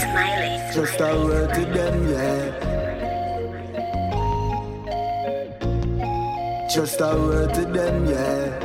Just a word to them, yeah. Just a word to them, yeah.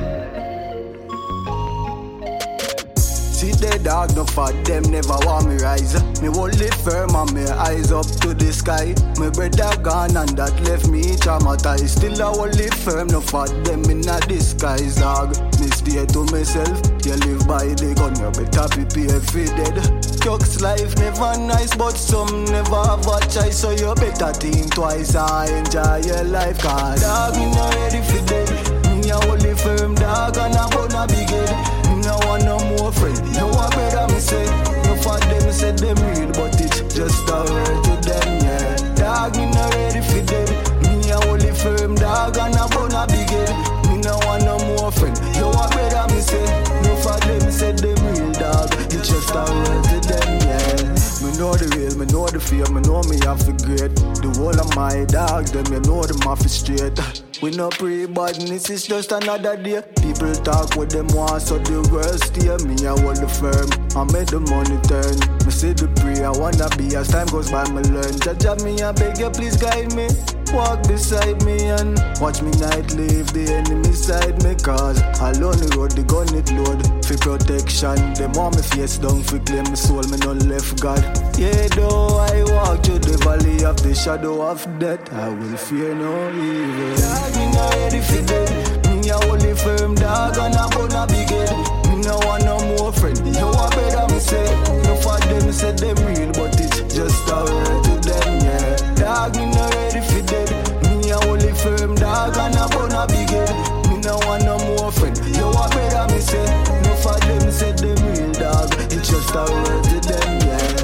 See the dog, no for them, never want me rise. Me hold it firm and me eyes up to the sky. My brother gone and that left me traumatized. Still I hold it firm, no for them in a disguise, dog. Me stay to myself, you live by the gun, you better prepare for dead. Chuck's life never nice, but some never have a choice. So you better think twice and enjoy your life. Cause dog, me not ready for dead. Me a hold it firm, dog, and I wanna be good. No want no more friend. No one better me say. No for them say them real, but it's just a word to them, yeah. Dog, me not ready for them. Me a hold it firm, dog, and I wanna be good. Me no want no more friend. No one better me say. No for them say them real, dog. It's just a word to them, yeah. Me know the real, me know the fear, me know me have to great. The whole of my dog, them you know them have to straight. We no pre-badness, it's just another day. People talk what them want, so the world steer. Me I hold the firm, I make the money turn. Me say the prayer, I wanna be as time goes by, me learn. Judge me, I beg you, please guide me. Walk beside me and watch me night leave the enemy side me. Cause alone the road, the gun it load. For protection, them want me face down. For claim my soul, me no left God. Yeah, though I walk through the valley of the shadow of death, I will fear no evil. Dog, me not ready for dead. Me a hold it firm, dog, and I wanna be good. Me no want no more friend. No one better me say.